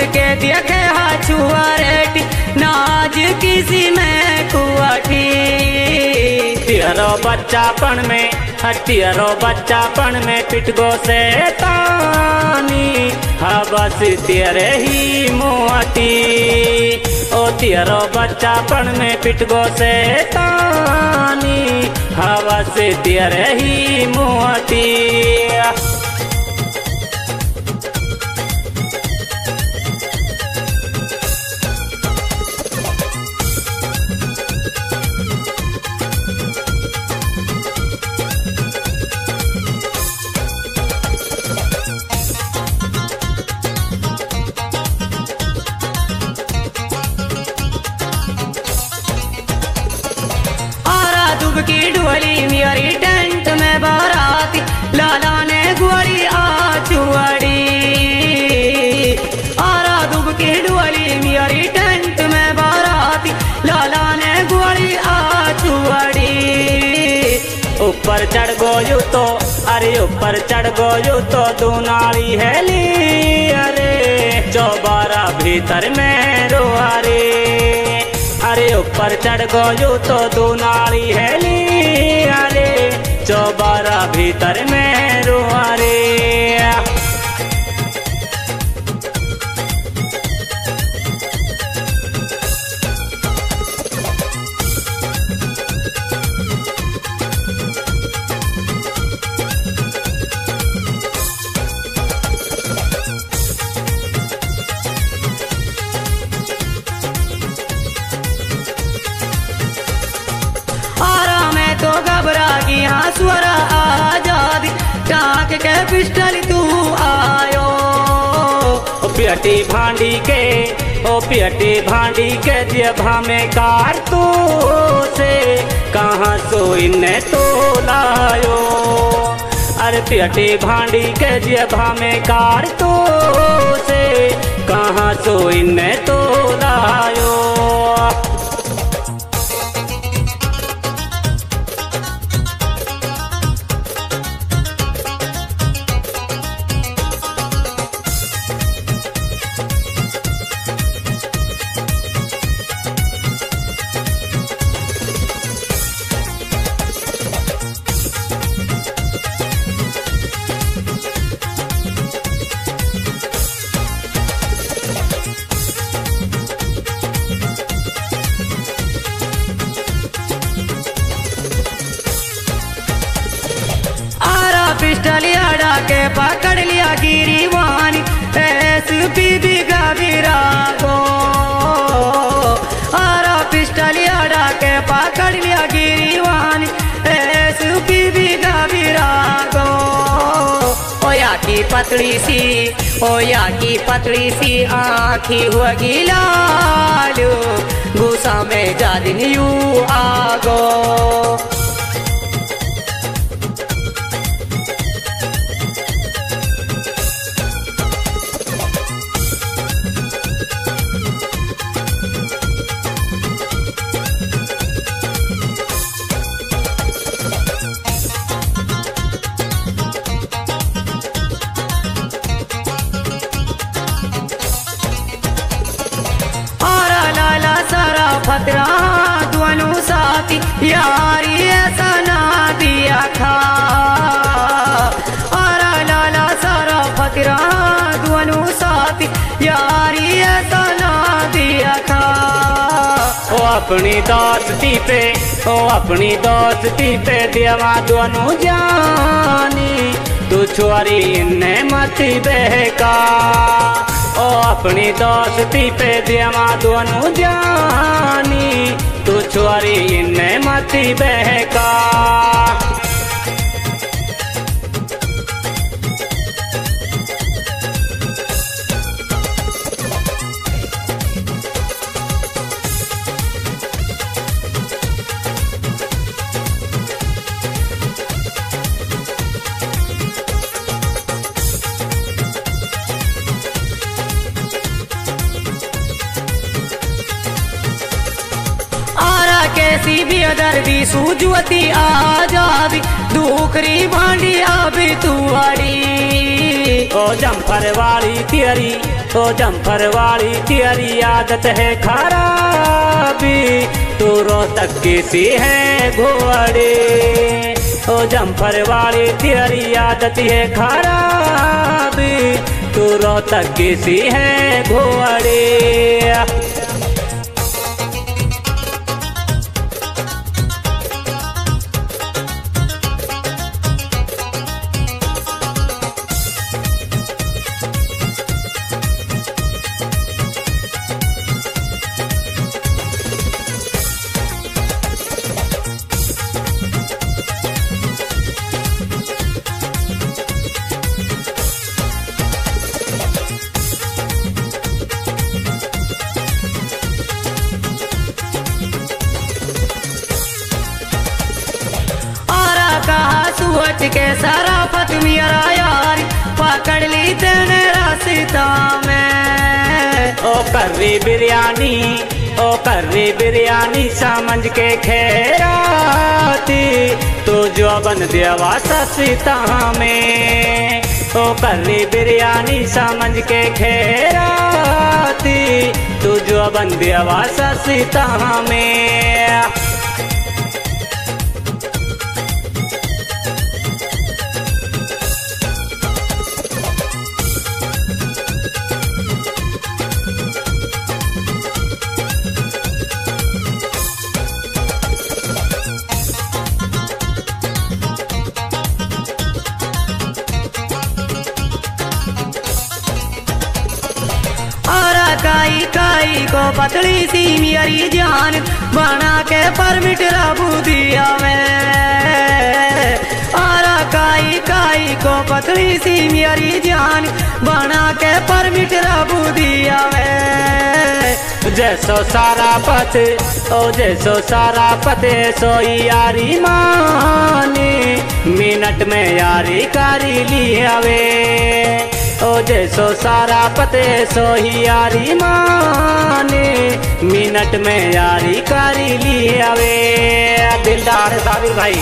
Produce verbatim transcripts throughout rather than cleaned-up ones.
मुड़ के देखे हाछुआरेटी नाज किसी में कुआठी। तेरो बच्चापन में तेरो बच्चापन में पिट गो से तानी हवस तेरे ही मोहती। ओ तेरो बच्चापन में पिट गो से तानी हवस तेरे ही मोहती। की डोली मेरी टेंट में बाराती लाला ने गोली आचुआड़ी। आरा दुब की डोली मेरी टेंट में बाराती लाला ने गोली आचुआड़ी। ऊपर चढ़ गोयू तो अरे ऊपर चढ़ गोयू तो दुनाली है ली अरे चौबारा भीतर में रोहारे। अरे ऊपर चढ़ गयो तो दुनाली है ली अरे चौबारा भीतर में रुआरे। तो घबरा की हाँ स्वर आजादी टाक के पिस्टल तू आयो। ओ पियटी भांडी के ओ पियटी भांडी के जेबा में कारतू से कहाँ सो इन्हें तो लायो। अरे पियटी भांडी के जेबा में कारतू से कहाँ सो इन्हें तो लायो। पिस्टल अड़ा के पकड़ लिया गिरीवानी एस बीबी गबीरा को। आरा पिस्टल अड़ा के पकड़ लिया गिरीवानी एस बीबी गबीरा को। ओया की पतली सी ओया की पतली सी आँखी होगी लालू गुस्सा में जादिन यू आगो। फतरा दोनों साथी यारी ऐसा ना दिया खा। आरा लाला सारा फतरा दोनों साथी यारी ऐसा ना दिया खा। ओ अपनी दोस्ती पे ओ अपनी दोस्ती पे देवा दोनों जानी तू छोरी इन्हें मत बहका। ओ अपनी दोस्ती पे देवा दोनों जानी तू छोरी इन्हें मत बहका। सी बेदर्दी सूझवती आजादी दुखरी भांडी आबी तुआरी। ओ जम्फर वाली तेरी, ओ जम्फर वाली तेरी आदत है खराबी, तू रोहतक की सी है घोड़े। ओ जम्फर वाली तेरी आदत है खराबी, तू रोहतक की सी है घोड़े। सोच के सराफत मेरा यार पकड़ ली तेने रास्ता में। ओ कर्री बिरयानी, ओ कर्री बिरयानी समझ के खेराती, तो जो बन देवा सस्ता में। ओ कर्री बिरयानी समझ के खेराती, तो जो बन देवा सस्ता में। काई काई को पतली सी मेरी जान बना के परमिट रबू दिया मैं। आरा काई काई को पतली सी मेरी जान बना के परमिट रबू दिया मैं। जैसो सारा पत, ओ जैसो सारा पते सोई यारी माने, मिनट में यारी कारी लियावे। ओ जैसो सारा पते सोही यारी माने, मिनट में यारी कारी लियावे। दिलदार साबिर भाई।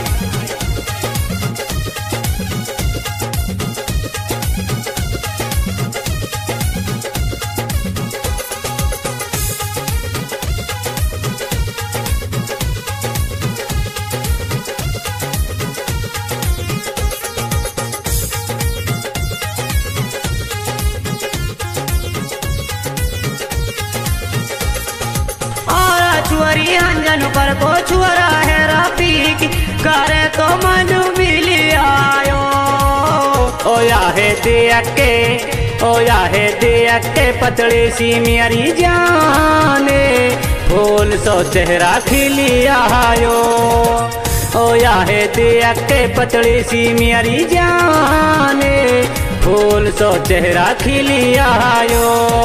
छुअरी अंजन पर को छुअरा है रफीक करे तो मन मिली आयो। ओ या है देख के, ओ या है देख के पतली सी मेरी जाने, फूल सो चेहरा खिली आयो। ओ या है देख के पतली सी मेरी जाने, फूल सो चेहरा खिली आयो।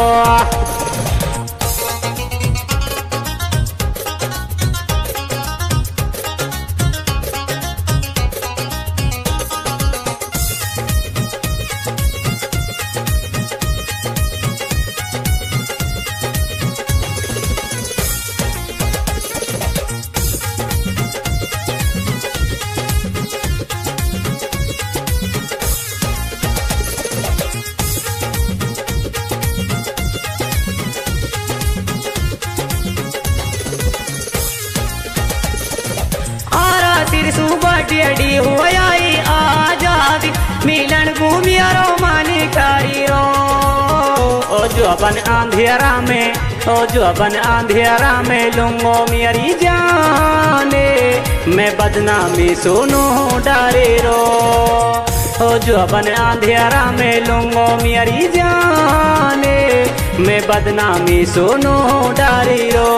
डी होयाई आजादी मिलन घूमिया रो मानी कारी रो। ओ जो अपन अंधेरा में, ओ जो अपन अंधेरा में लूंगो मेरी जाने, मैं बदनामी सुनू डरे रो। ओ जो अपन अंधेरा में लूंगो मेरी जाने, मैं बदनामी सुनू डरे रो।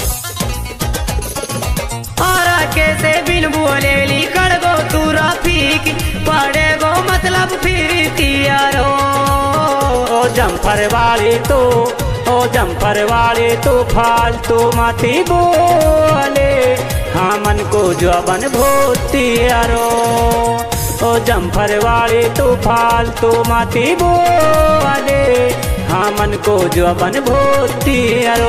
कैसे बिन बोले ली कड़गो तू रफी की पड़े गो मतलब फिर तियारो। ओ जम्फर वाली तो ओ जम्फर वाली तो फालतू मती बोले, हाँ मन को जबन भूतियारो। ओ जम्फर वाली तो फालतू मती बोले, हाँ मन को जबन भूतियारो।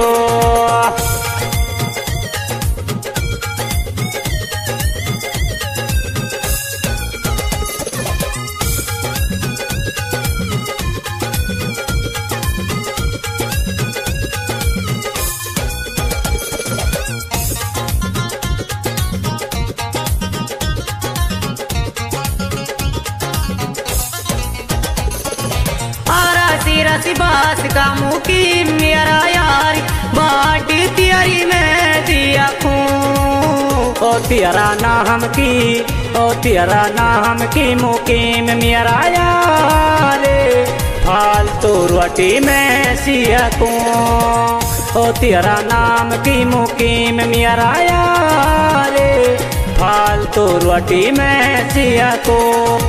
रसी बास का मुकी मेरा यार बाट तियारी में दिया खूं। ओ तेरा नाम की ओ तेरा नाम की मुकीम मेरा यार, फालतू रोटी में सियकूं। ओ तेरा नाम की मुकीम मेरा यार, फालतू रोटी में सियकूं।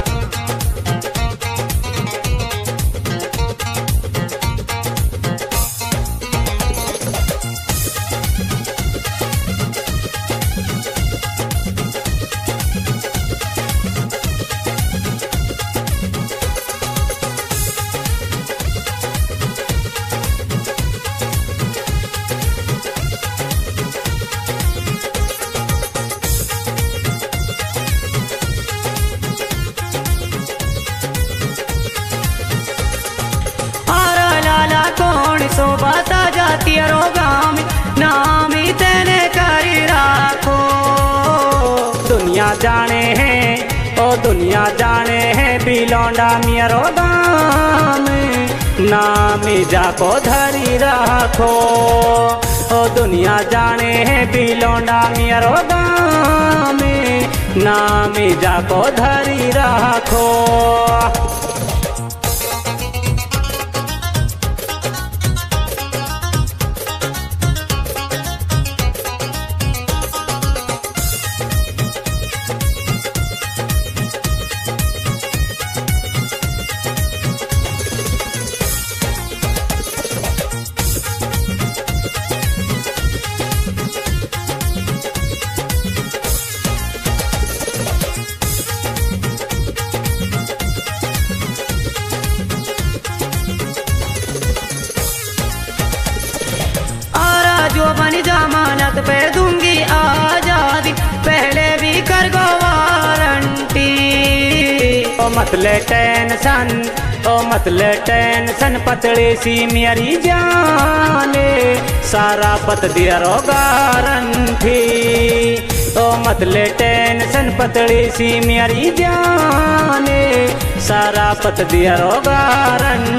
सो बता जाती रोगाम नामी तेने करी राखो। दुनिया जाने हैं ओ दुनिया जाने हैं बिलौंडा मेरो गाम, नामी जाको धरी राखो। ओ दुनिया जाने हैं बिलौंडा मेरो गाम, नामी जाको धरी राखो। जो बनी जमानत पे दूंगी आजादी, पहले भी कर गो वारंटी। ओ मतले टेंशन ओ मतले टेंशन पतली सी मेरी जाने, सारा पत दिया रो गारंटी। ओ मतले टेंशन पतली सी मेरी जाने, सारा पत दिया रो गारंटी।